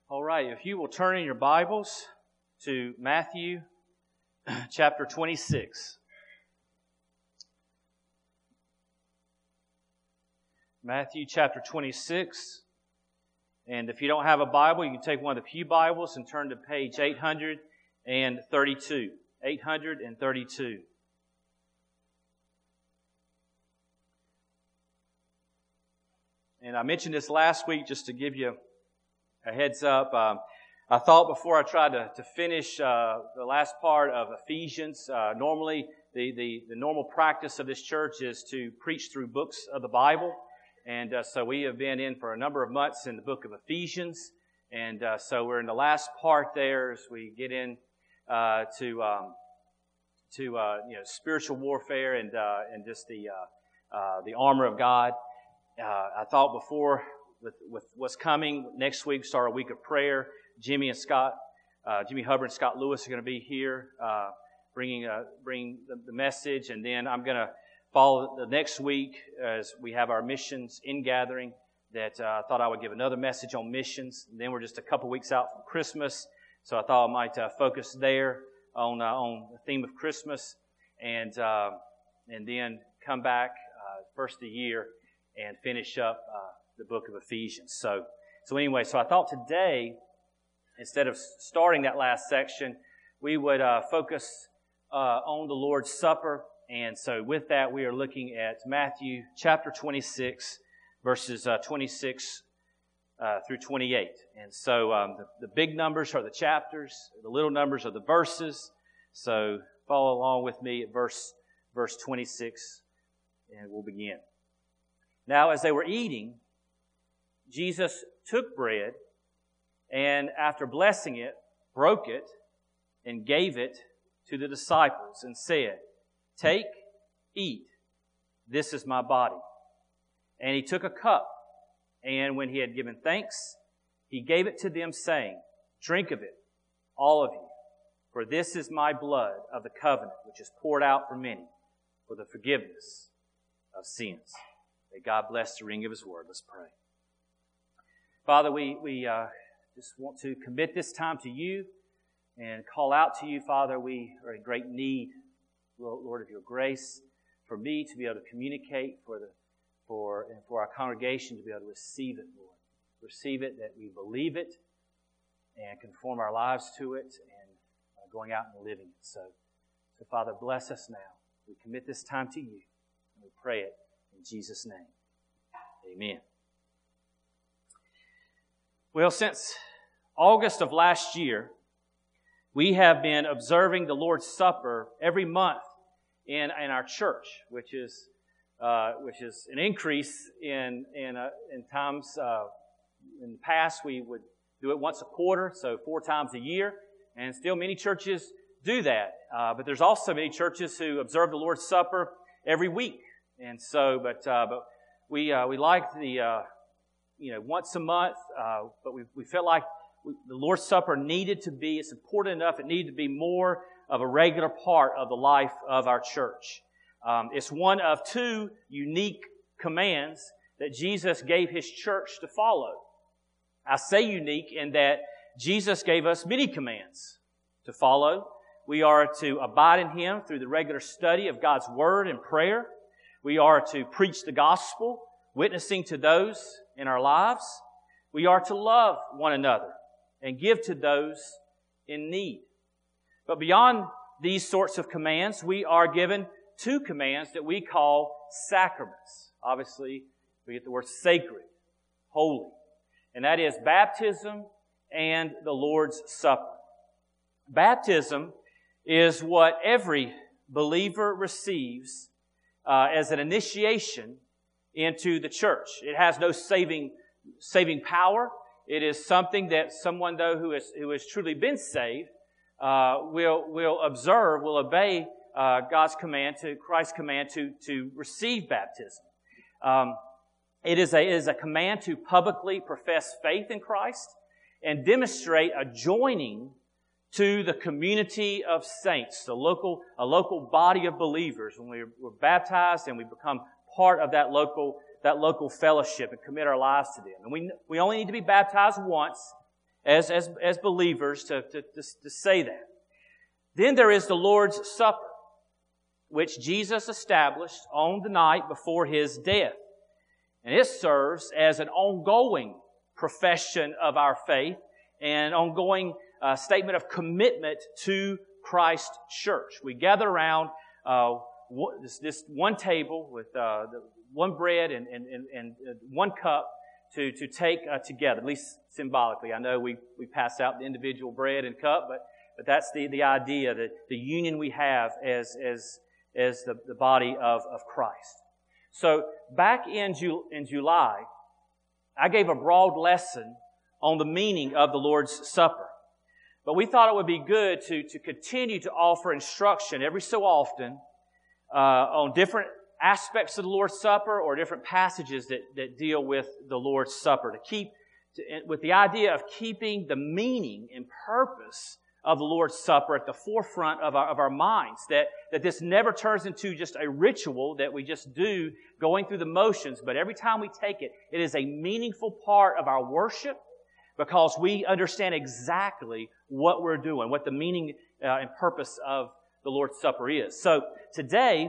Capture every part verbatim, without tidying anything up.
All right, if you will turn in your Bibles to Matthew chapter twenty-six. Matthew chapter twenty-six. And if you don't have a Bible, you can take one of the pew Bibles and turn to page eight hundred thirty-two. eight hundred thirty-two. And I mentioned this last week just to give you a heads up. Um, I thought before I tried to, to finish uh, the last part of Ephesians, uh, normally the, the, the normal practice of this church is to preach through books of the Bible. And uh, so we have been in for a number of months in the book of Ephesians. And uh, so we're in the last part there as we get in uh, to um, to uh, you know spiritual warfare and uh, and just the uh, uh, the armor of God. Uh, I thought before with with what's coming next week, start a week of prayer. Jimmy and Scott, uh, Jimmy Hubbard and Scott Lewis are going to be here, uh, bringing uh, bring the, the message, and then I'm going to follow the next week as we have our missions in gathering. That uh, I thought I would give another message on missions. And then we're just a couple weeks out from Christmas, so I thought I might uh, focus there on uh, on the theme of Christmas, and uh, and then come back uh, first of the year and finish up uh, the book of Ephesians. So, so anyway, so I thought today, instead of starting that last section, we would uh, focus uh, on the Lord's Supper. And so with that, we are looking at Matthew chapter twenty-six, verses uh, twenty-six uh, through twenty-eight. And so um, the, the big numbers are the chapters, the little numbers are the verses. So follow along with me at verse, verse twenty-six, and we'll begin. Now, as they were eating, Jesus took bread, and after blessing it, broke it, and gave it to the disciples, and said, "Take, eat, this is my body." And he took a cup, and when he had given thanks, he gave it to them, saying, "Drink of it, all of you, for this is my blood of the covenant, which is poured out for many, for the forgiveness of sins." May God bless the reading of His Word. Let's pray. Father, we, we uh, just want to commit this time to You and call out to You, Father. We are in great need, Lord, of Your grace for me to be able to communicate, for the for and for our congregation to be able to receive it, Lord. Receive it, that we believe it and conform our lives to it, and uh, going out and living it. So, so, Father, bless us now. We commit this time to You, and we pray it in Jesus' name. Amen. Well, since August of last year, we have been observing the Lord's Supper every month in, in our church, which is uh, which is an increase in in, uh, in times. Uh, in the past, we would do it once a quarter, so four times a year, and still many churches do that. Uh, but there's also many churches who observe the Lord's Supper every week, and so but uh, but we uh, we like the uh, you know once a month, uh, but we we felt like the Lord's Supper needed to be, it's important enough, it needed to be more of a regular part of the life of our church. Um, it's one of two unique commands that Jesus gave His church to follow. I say unique in that Jesus gave us many commands to follow. We are to abide in Him through the regular study of God's Word and prayer. We are to preach the gospel, witnessing to those in our lives. We are to love one another and give to those in need. But beyond these sorts of commands, we are given two commands that we call sacraments. Obviously, we get the word sacred, holy. And that is baptism and the Lord's Supper. Baptism is what every believer receives uh, as an initiation into the church. It has no saving, saving power. It is something that someone, though, who has who has truly been saved, uh, will will observe, will obey uh, God's command, to Christ's command to to receive baptism. Um, it is a it is a command to publicly profess faith in Christ and demonstrate a joining to the community of saints, the local a local body of believers. When we we're baptized and we become part of that local. that local fellowship and commit our lives to them. And we we only need to be baptized once, as, as, as believers to, to, to, to say that. Then there is the Lord's Supper, which Jesus established on the night before His death. And it serves as an ongoing profession of our faith and an ongoing uh, statement of commitment to Christ's church. We gather around uh, this, this one table with uh, the one bread and, and, and, and one cup to, to take uh, together, at least symbolically. I know we, we pass out the individual bread and cup, but, but that's the, the idea, that the union we have as, as, as the, the body of, of Christ. So back in, Ju- in July, I gave a broad lesson on the meaning of the Lord's Supper. But we thought it would be good to, to continue to offer instruction every so often uh, on different aspects of the Lord's Supper or different passages that, that deal with the Lord's Supper, to keep to, with the idea of keeping the meaning and purpose of the Lord's Supper at the forefront of our, of our minds, that, that this never turns into just a ritual that we just do going through the motions, but every time we take it, it is a meaningful part of our worship because we understand exactly what we're doing, what the meaning uh, and purpose of the Lord's Supper is. So today,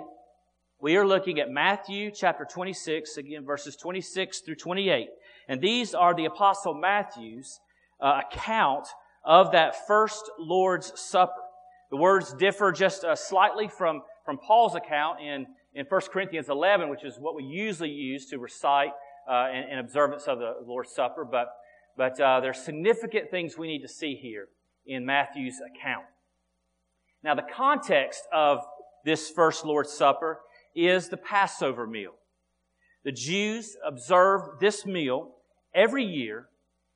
we are looking at Matthew chapter twenty-six, again, verses twenty-six through twenty-eight. And these are the Apostle Matthew's uh, account of that first Lord's Supper. The words differ just uh, slightly from, from Paul's account in, in First Corinthians eleven, which is what we usually use to recite uh, in, in observance of the Lord's Supper. But, but uh, there are significant things we need to see here in Matthew's account. Now, the context of this first Lord's Supper is the Passover meal. The Jews observed this meal every year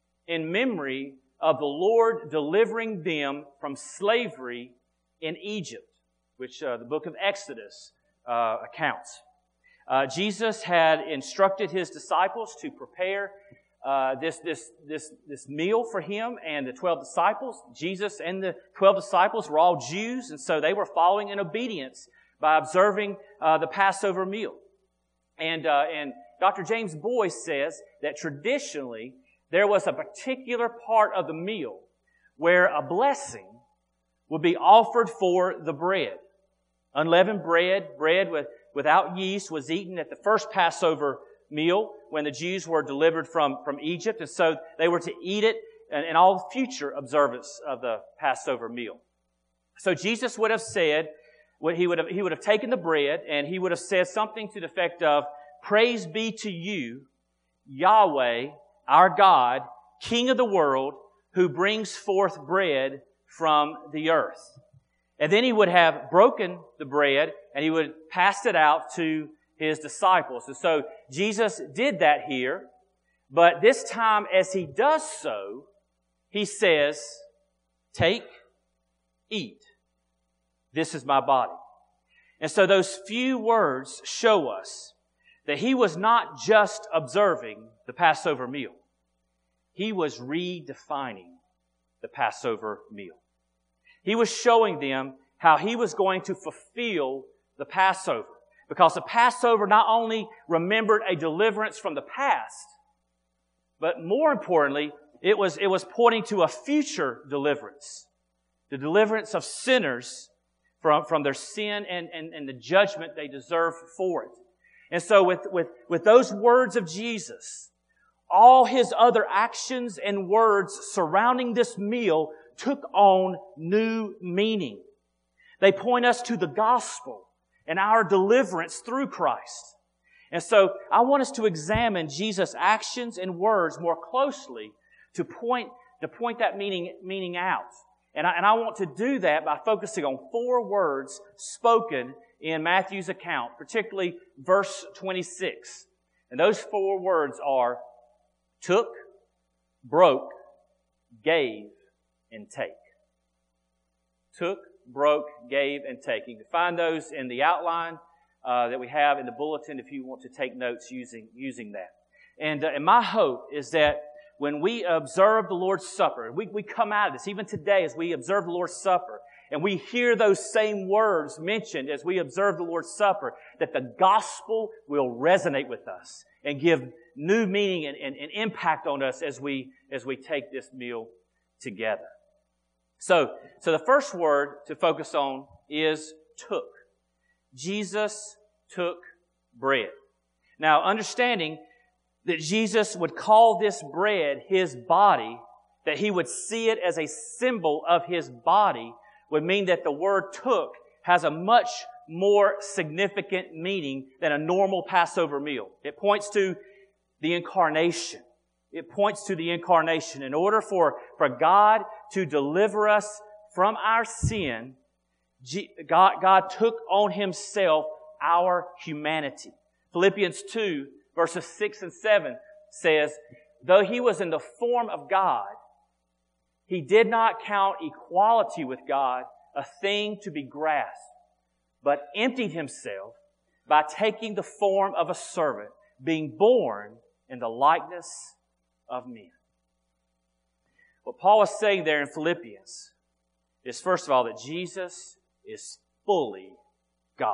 in memory of the Lord delivering them from slavery in Egypt, which uh, the book of Exodus uh, accounts. Uh, Jesus had instructed His disciples to prepare uh, this, this, this, this meal for Him and the twelve disciples. Jesus and the twelve disciples were all Jews, and so they were following in obedience by observing uh, the Passover meal. And, uh, and Doctor James Boyce says that traditionally there was a particular part of the meal where a blessing would be offered for the bread. Unleavened bread, bread with, without yeast, was eaten at the first Passover meal when the Jews were delivered from, from Egypt. And so they were to eat it in, in all future observance of the Passover meal. So Jesus would have said, What he would have, he would have taken the bread and he would have said something to the effect of, "Praise be to you, Yahweh, our God, King of the world, who brings forth bread from the earth." And then he would have broken the bread and he would pass it out to His disciples. And so Jesus did that here, but this time as He does so, He says, "Take, eat. This is my body." And so those few words show us that He was not just observing the Passover meal. He was redefining the Passover meal. He was showing them how He was going to fulfill the Passover. Because the Passover not only remembered a deliverance from the past, but more importantly, it was, it was pointing to a future deliverance. The deliverance of sinners from, from their sin and, and, and the judgment they deserve for it. And so with, with, with those words of Jesus, all His other actions and words surrounding this meal took on new meaning. They point us to the gospel and our deliverance through Christ. And so I want us to examine Jesus' actions and words more closely to point, to point that meaning, meaning out. And I, and I want to do that by focusing on four words spoken in Matthew's account, particularly verse twenty-six. And those four words are took, broke, gave, and take. Took, broke, gave, and take. You can find those in the outline uh, that we have in the bulletin if you want to take notes using, using that. And, uh, and my hope is that when we observe the Lord's Supper, we, we come out of this, even today as we observe the Lord's Supper, and we hear those same words mentioned as we observe the Lord's Supper, that the gospel will resonate with us and give new meaning and, and, and impact on us as we, as we take this meal together. So, so the first word to focus on is took. Jesus took bread. Now, understanding that Jesus would call this bread His body, that He would see it as a symbol of His body, would mean that the word took has a much more significant meaning than a normal Passover meal. It points to the incarnation. It points to the incarnation. In order for, for God to deliver us from our sin, God, God took on Himself our humanity. Philippians two, verses six and seven says, though He was in the form of God, He did not count equality with God a thing to be grasped, but emptied Himself by taking the form of a servant, being born in the likeness of men. What Paul is saying there in Philippians is, first of all, that Jesus is fully God.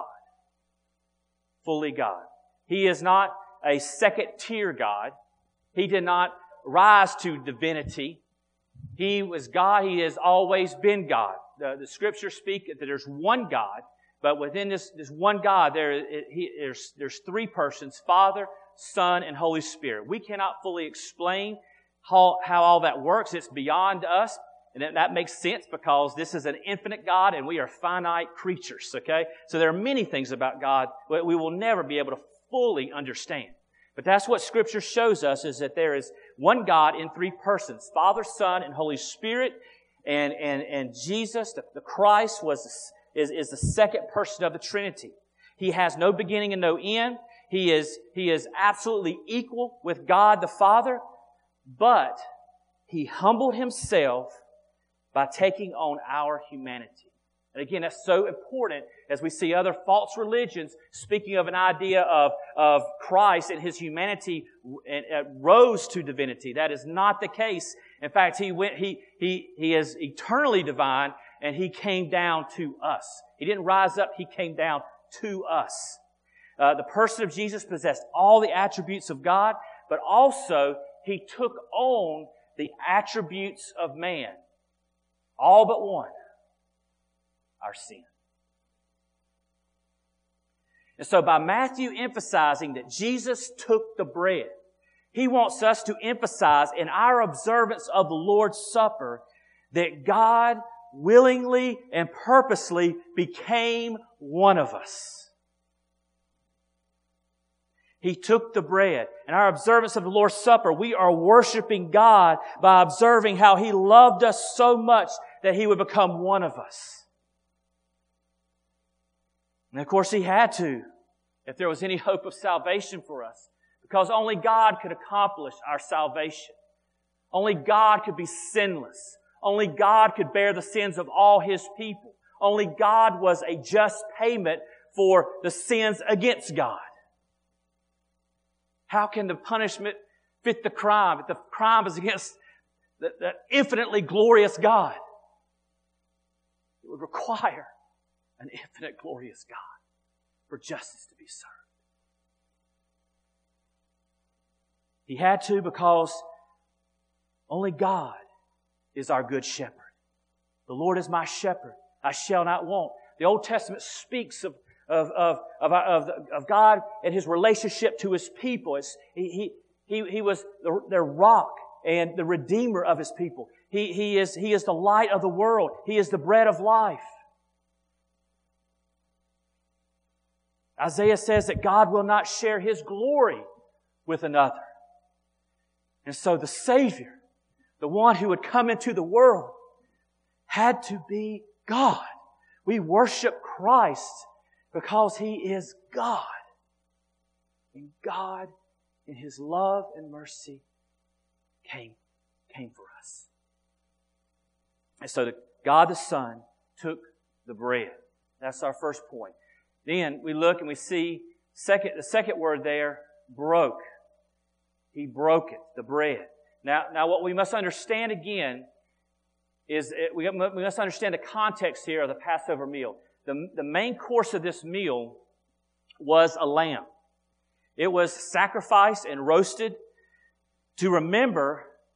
Fully God. He is not a second-tier God. He did not rise to divinity. He was God. He has always been God. The, the Scriptures speak that there's one God, but within this, this one God, there, it, he, there's, there's three persons, Father, Son, and Holy Spirit. We cannot fully explain how, how all that works. It's beyond us. And that, that makes sense because this is an infinite God and we are finite creatures, okay? So there are many things about God that we will never be able to fully understand. But that's what Scripture shows us, is that there is one God in three persons, Father, Son, and Holy Spirit. And, and, and Jesus, the, the Christ, was, is, is the second person of the Trinity. He has no beginning and no end. He is, he is absolutely equal with God the Father, but He humbled Himself by taking on our humanity. And again, that's so important as we see other false religions speaking of an idea of, of Christ and His humanity and, uh, rose to divinity. That is not the case. In fact, He went, He, He, He is eternally divine and He came down to us. He didn't rise up, He came down to us. Uh, the person of Jesus possessed all the attributes of God, but also He took on the attributes of man. All but one. Our sin. And so by Matthew emphasizing that Jesus took the bread, he wants us to emphasize in our observance of the Lord's Supper that God willingly and purposely became one of us. He took the bread. In our observance of the Lord's Supper, we are worshiping God by observing how He loved us so much that He would become one of us. And of course, He had to, if there was any hope of salvation for us, because only God could accomplish our salvation. Only God could be sinless. Only God could bear the sins of all His people. Only God was a just payment for the sins against God. How can the punishment fit the crime if the crime is against the, the infinitely glorious God? It would require an infinite glorious God for justice to be served. He had to because only God is our good shepherd. The Lord is my shepherd. I shall not want. The Old Testament speaks of Of, of, of, of, of God and His relationship to His people. It's, he, he, he was the, their rock and the redeemer of His people. He, he, is, he is the light of the world. He is the bread of life. Isaiah says that God will not share His glory with another. And so the Savior, the one who would come into the world, had to be God. We worship Christ because He is God. And God, in His love and mercy, came, came for us. And so the, God the Son took the bread. That's our first point. Then we look and we see second, the second word there, broke. He broke it, the bread. Now, now what we must understand again is it, we, we must understand the context here of the Passover meal. The, the main course of this meal was a lamb. It was sacrificed and roasted to remember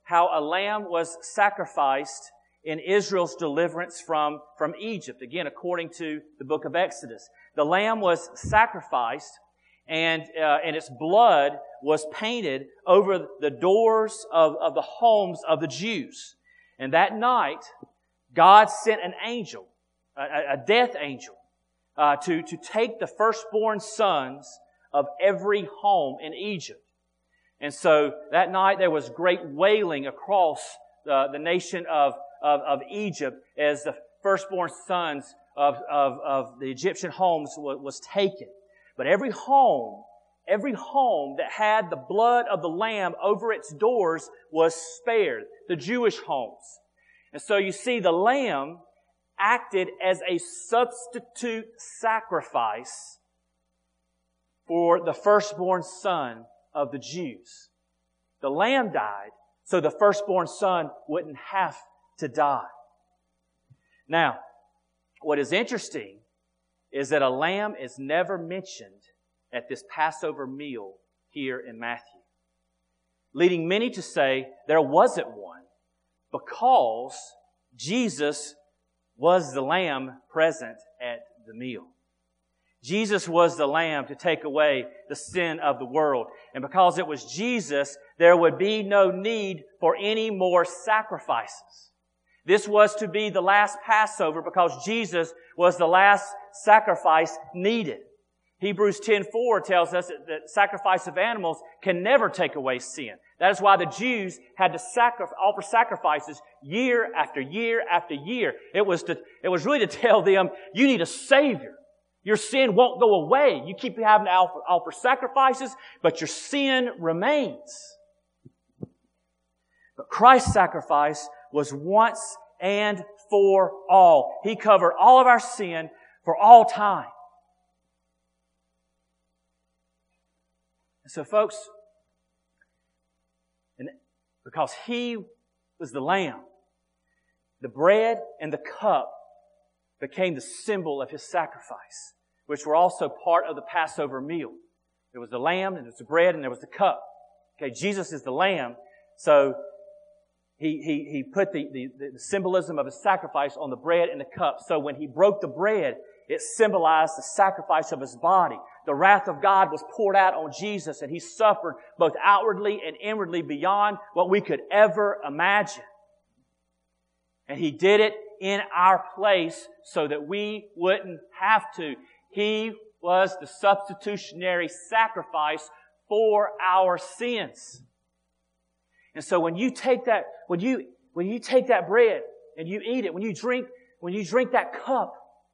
how a lamb was sacrificed in Israel's deliverance from, from Egypt. Again, according to the book of Exodus. The lamb was sacrificed, and, uh, and its blood was painted over the doors of, of the homes of the Jews. And that night, God sent an angel, a, a death angel, uh, to, to take the firstborn sons of every home in Egypt. And so that night there was great wailing across the, the nation of, of, of Egypt as the firstborn sons of, of, of the Egyptian homes was, was taken. But every home, every home that had the blood of the Lamb over its doors was spared, the Jewish homes. And so you see the Lamb acted as a substitute sacrifice for the firstborn son of the Jews. The Lamb died so the firstborn son wouldn't have to die. Now, what is interesting is that a lamb is never mentioned at this Passover meal here in Matthew, leading many to say there wasn't one because Jesus was the lamb present at the meal. Jesus was the lamb to take away the sin of the world. And because it was Jesus, there would be no need for any more sacrifices. This was to be the last Passover because Jesus was the last sacrifice needed. Hebrews ten four tells us that the sacrifice of animals can never take away sin. That is why the Jews had to sacri- offer sacrifices year after year after year. It was to, it was really to tell them, you need a Savior. Your sin won't go away. You keep having to offer, offer sacrifices, but your sin remains. But Christ's sacrifice was once and for all. He covered all of our sin for all time. And so, folks, and because He was the Lamb, the bread and the cup became the symbol of His sacrifice, which were also part of the Passover meal. There was the lamb, and there was the bread, and there was the cup. Okay, Jesus is the Lamb, so He, he, he put the, the, the symbolism of His sacrifice on the bread and the cup. So when He broke the bread, it symbolized the sacrifice of His body. The wrath of God was poured out on Jesus, and He suffered both outwardly and inwardly beyond what we could ever imagine. And He did it in our place so that we wouldn't have to. He was the substitutionary sacrifice for our sins. And so when you take that, when you, when you take that bread and you eat it, when you drink, when you drink that cup,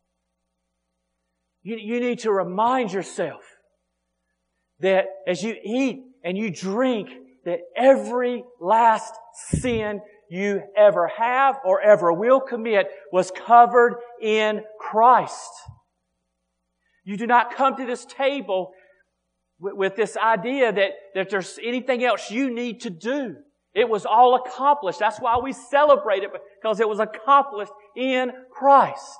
you, you need to remind yourself that as you eat and you drink, that every last sin you ever have or ever will commit was covered in Christ. You do not come to this table with, with this idea that, that there's anything else you need to do. It was all accomplished. That's why we celebrate it, because it was accomplished in Christ.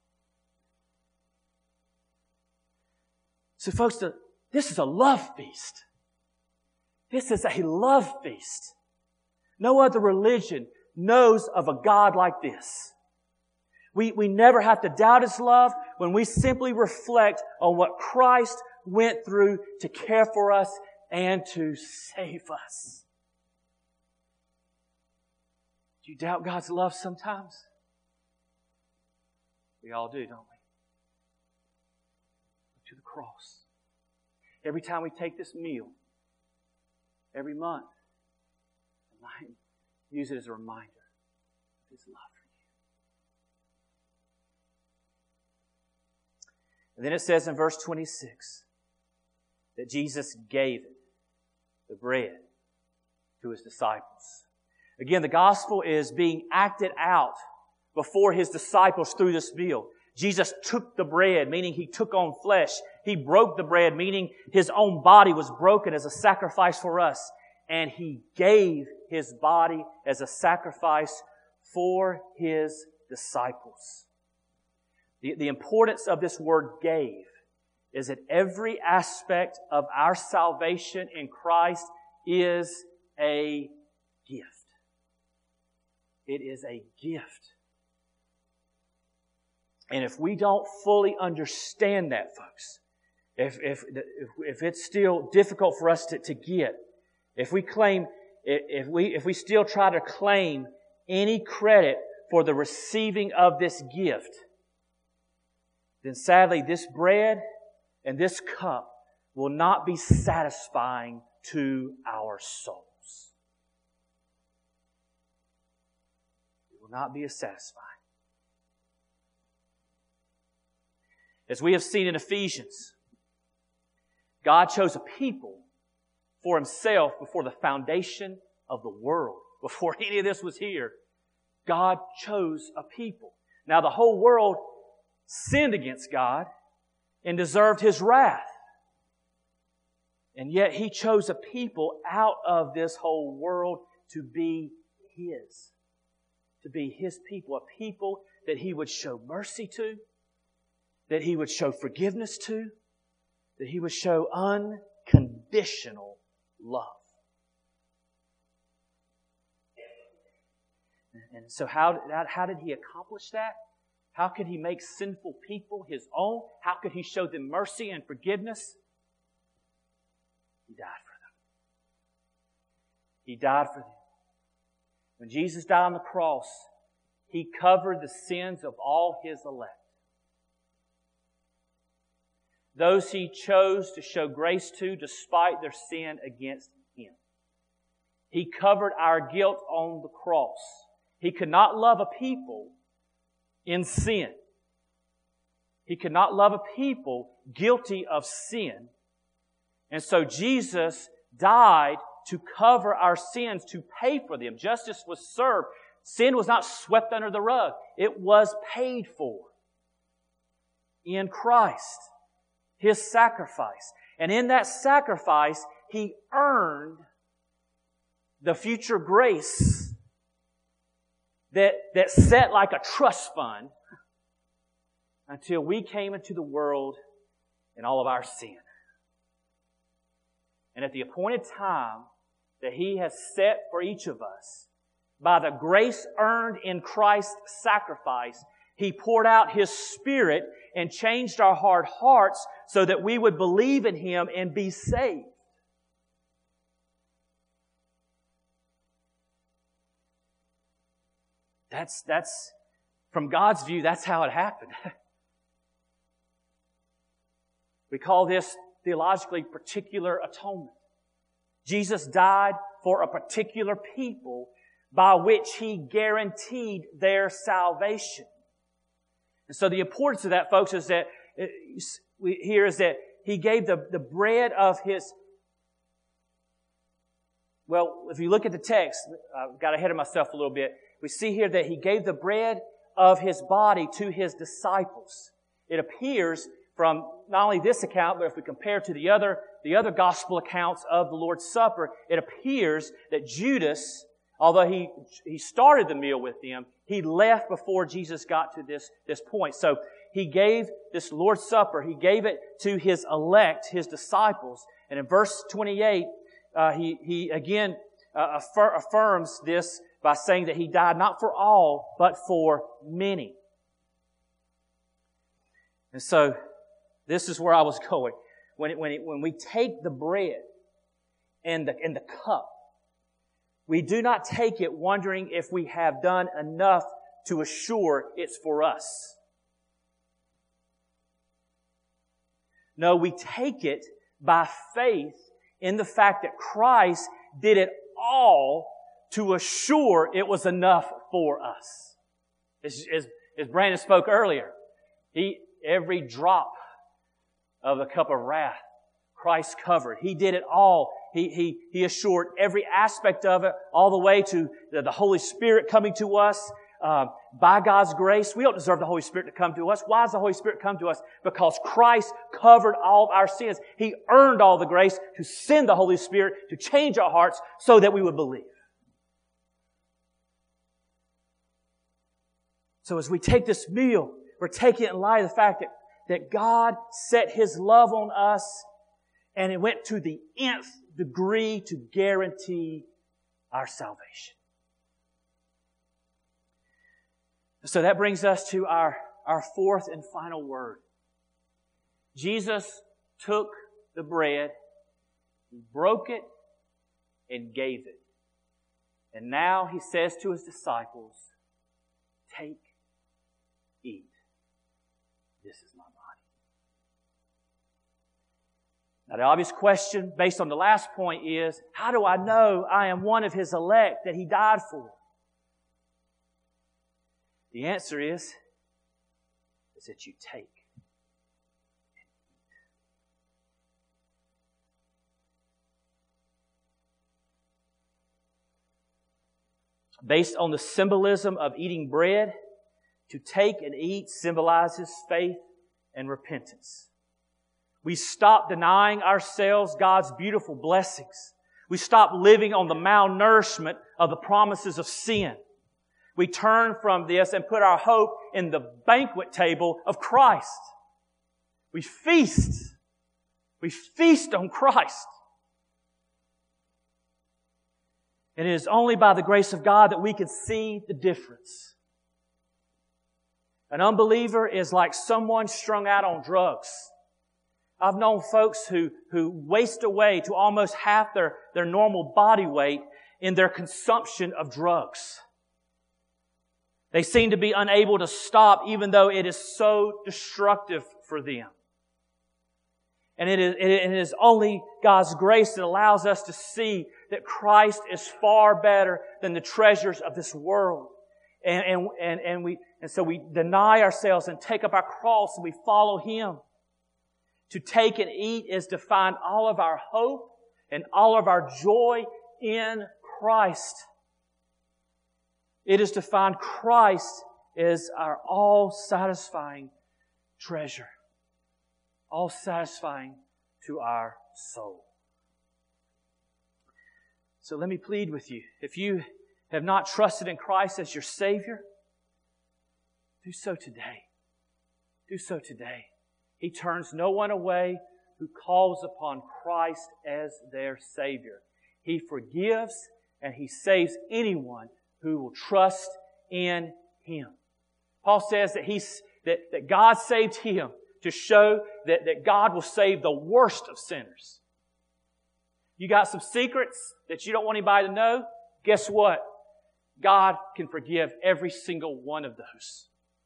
So folks, the, this is a love feast. This is a love feast. No other religion knows of a God like this. We, we never have to doubt His love when we simply reflect on what Christ went through to care for us and to save us. Do you doubt God's love sometimes? We all do, don't we? Look to the cross. Every time we take this meal, every month, use it as a reminder of His love for you. And then it says in verse twenty-six that Jesus gave it, the bread, to His disciples. Again, the gospel is being acted out before His disciples through this meal. Jesus took the bread, meaning He took on flesh. He broke the bread, meaning His own body was broken as a sacrifice for us. And He gave His body as a sacrifice for His disciples. The, the importance of this word gave is that every aspect of our salvation in Christ is a gift. It is a gift. And if we don't fully understand that, folks, if if if, if it's still difficult for us to, to get, if we claim, if we if we still try to claim any credit for the receiving of this gift, then sadly this bread and this cup will not be satisfying to our souls. It will not be as satisfying. As we have seen in Ephesians, God chose a people for Himself before the foundation of the world. Before any of this was here, God chose a people. Now the whole world sinned against God and deserved His wrath. And yet He chose a people out of this whole world to be His. To be His people. A people that He would show mercy to. That He would show forgiveness to. That He would show unconditional love. And so how, how did He accomplish that? How could He make sinful people His own? How could He show them mercy and forgiveness? He died for them. He died for them. When Jesus died on the cross, He covered the sins of all His elect. Those He chose to show grace to despite their sin against Him. He covered our guilt on the cross. He could not love a people in sin. He could not love a people guilty of sin. And so Jesus died to cover our sins, to pay for them. Justice was served. Sin was not swept under the rug. It was paid for in Christ, His sacrifice. And in that sacrifice, He earned the future grace that, that set like a trust fund until we came into the world in all of our sin. And at the appointed time that He has set for each of us, by the grace earned in Christ's sacrifice, He poured out His Spirit and changed our hard hearts so that we would believe in Him and be saved. That's, that's, from God's view, that's how it happened. We call this theologically particular atonement. Jesus died for a particular people by which He guaranteed their salvation. And so the importance of that, folks, is that we, here is that He gave the, the bread of His... Well, if you look at the text, I got ahead of myself a little bit. We see here that He gave the bread of His body to His disciples. It appears from not only this account, but if we compare to the other, the other gospel accounts of the Lord's Supper, it appears that Judas, although he, he started the meal with them, he left before Jesus got to this, this point. So He gave this Lord's Supper, He gave it to His elect, His disciples. And in verse twenty-eight, uh, he, he again uh, affir- affirms this by saying that He died not for all, but for many. And so, this is where I was going. When it, when it, when we take the bread and the, and the cup, we do not take it wondering if we have done enough to assure it's for us. No, we take it by faith in the fact that Christ did it all to assure it was enough for us. As, as, as Brandon spoke earlier, he, every drop of the cup of wrath, Christ covered. He did it all. He, he, he assured every aspect of it, all the way to the, the Holy Spirit coming to us uh, by God's grace. We don't deserve the Holy Spirit to come to us. Why does the Holy Spirit come to us? Because Christ covered all of our sins. He earned all the grace to send the Holy Spirit to change our hearts so that we would believe. So as we take this meal, we're taking it in light of the fact that, that God set His love on us, and it went to the nth degree to guarantee our salvation. So that brings us to our, our fourth and final word. Jesus took the bread, He broke it, and gave it. And now He says to His disciples, take, eat. This is my body. Now the obvious question based on the last point is, how do I know I am one of His elect that He died for? The answer is, is that you take. Based on the symbolism of eating bread, to take and eat symbolizes faith and repentance. We stop denying ourselves God's beautiful blessings. We stop living on the malnourishment of the promises of sin. We turn from this and put our hope in the banquet table of Christ. We feast. We feast on Christ. And it is only by the grace of God that we can see the difference. An unbeliever is like someone strung out on drugs. I've known folks who, who waste away to almost half their, their normal body weight in their consumption of drugs. They seem to be unable to stop even though it is so destructive for them. And it is, it is only God's grace that allows us to see that Christ is far better than the treasures of this world. And, and, and, and, we, and so we deny ourselves and take up our cross and we follow Him. To take and eat is to find all of our hope and all of our joy in Christ. It is to find Christ as our all-satisfying treasure. All-satisfying to our soul. So let me plead with you. If you have not trusted in Christ as your Savior, do so today. Do so today. He turns no one away who calls upon Christ as their Savior. He forgives and He saves anyone who will trust in Him. Paul says that, he's, that, that God saved Him to show that, that God will save the worst of sinners. You got some secrets that you don't want anybody to know? Guess what? God can forgive every single one of those.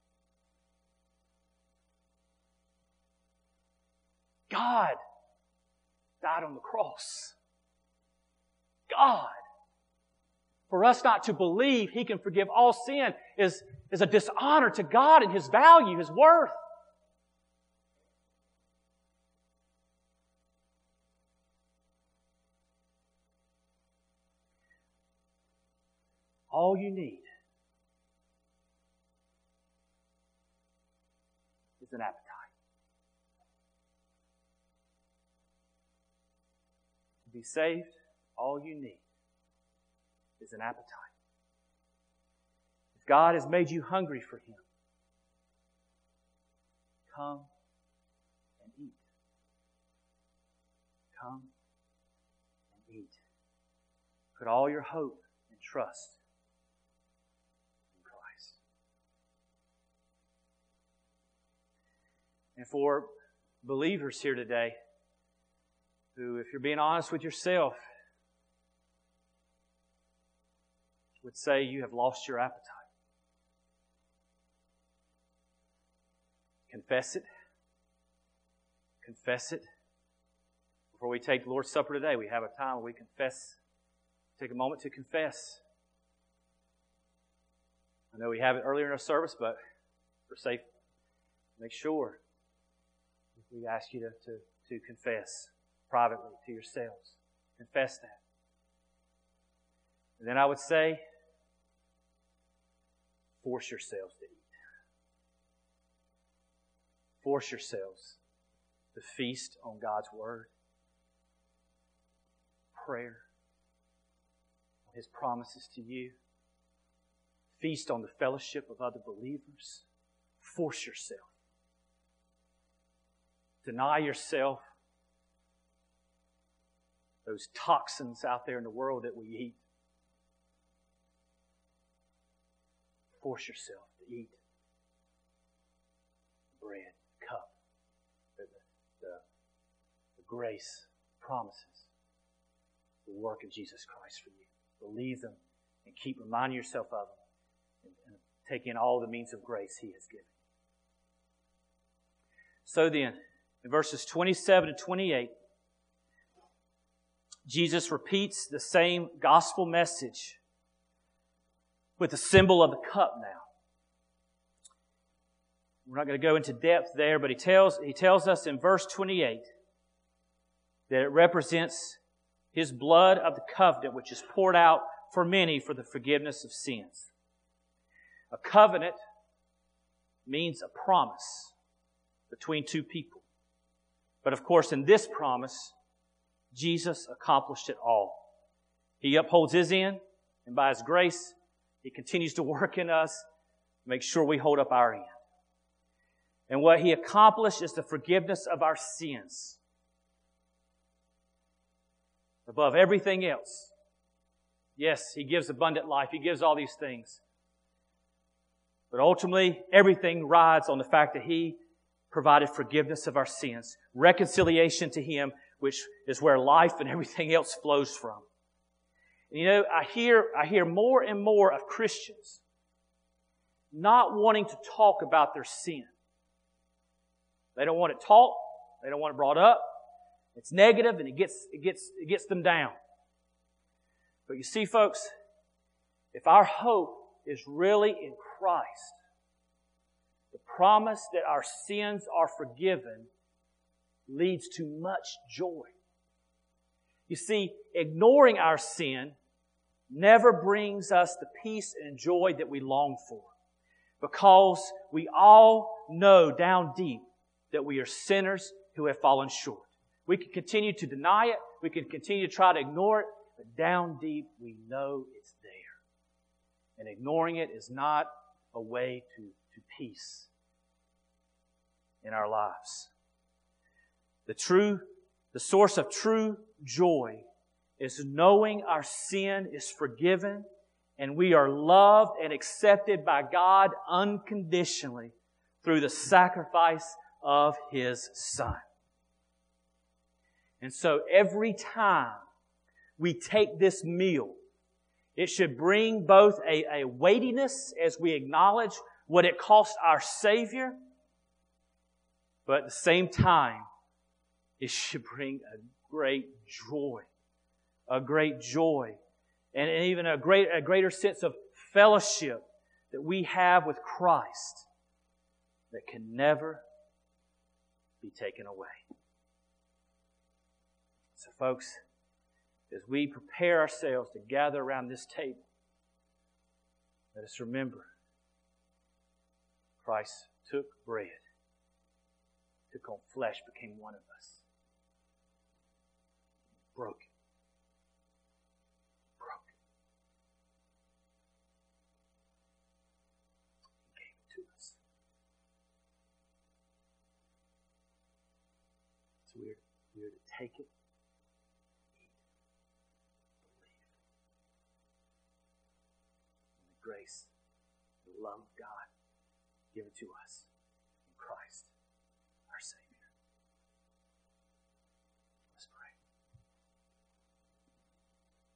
God died on the cross. God. For us not to believe He can forgive all sin is, is a dishonor to God and His value, His worth. All you need is an appetite. To be saved, all you need is an appetite. If God has made you hungry for Him, come and eat. Come and eat. Put all your hope and trust in Christ. And for believers here today, who, if you're being honest with yourself, would say you have lost your appetite. Confess it. Confess it. Before we take the Lord's Supper today, we have a time where we confess. Take a moment to confess. I know we have it earlier in our service, but for safe, make sure we ask you to, to, to confess privately to yourselves. Confess that. And then I would say, force yourselves to eat. Force yourselves to feast on God's Word, prayer, on His promises to you. Feast on the fellowship of other believers. Force yourself. Deny yourself those toxins out there in the world that we eat. Force yourself to eat the bread, the cup, the, the, the grace promises the work of Jesus Christ for you. Believe them and keep reminding yourself of them and, and take in all the means of grace He has given. So then, in verses twenty-seven to twenty-eight, Jesus repeats the same gospel message with the symbol of the cup now. We're not going to go into depth there, but he tells, he tells us in verse twenty-eight that it represents His blood of the covenant, which is poured out for many for the forgiveness of sins. A covenant means a promise between two people. But of course, in this promise, Jesus accomplished it all. He upholds His end, and by His grace, He continues to work in us to make sure we hold up our end. And what He accomplished is the forgiveness of our sins. Above everything else. Yes, He gives abundant life. He gives all these things. But ultimately, everything rides on the fact that He provided forgiveness of our sins, reconciliation to Him, which is where life and everything else flows from. And you know, I hear, I hear more and more of Christians not wanting to talk about their sin. They don't want it taught. They don't want it brought up. It's negative and it gets, it gets, it gets them down. But you see, folks, if our hope is really in Christ, the promise that our sins are forgiven leads to much joy. You see, ignoring our sin never brings us the peace and joy that we long for, because we all know down deep that we are sinners who have fallen short. We can continue to deny it. We can continue to try to ignore it. But down deep, we know it's there. And ignoring it is not a way to, to peace in our lives. The true, the source of true joy is knowing our sin is forgiven and we are loved and accepted by God unconditionally through the sacrifice of His Son. And so every time we take this meal, it should bring both a, a weightiness as we acknowledge what it cost our Savior, but at the same time, it should bring a great joy. A great joy. And even a, great, a greater sense of fellowship that we have with Christ that can never be taken away. So folks, as we prepare ourselves to gather around this table, let us remember Christ took bread, took on flesh, became one of us. Broke it. Broke it. He gave it to us. So we're, we're to take it, eat, believe. And the grace, the love of God given to us.